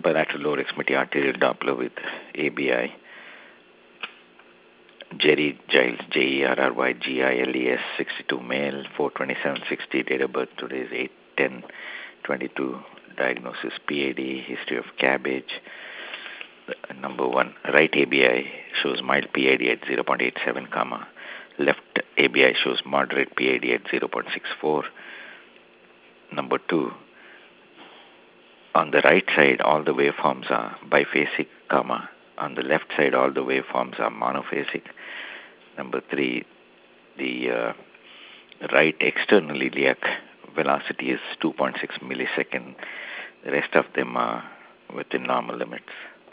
bilateral lower extremity arterial Doppler with ABI. Jerry Giles, Jerry Giles, 62 male, 42760, date of birth today is 8/10/22, diagnosis PAD, history of cabbage. Number 1, right ABI shows mild PAD at 0.87, left ABI shows moderate PAD at 0.64. Number 2, on the right side all the waveforms are biphasic, on the left side all the waveforms are monophasic. Number 3, the right external iliac velocity is 2.6 millisecond. The rest of them are within normal limits.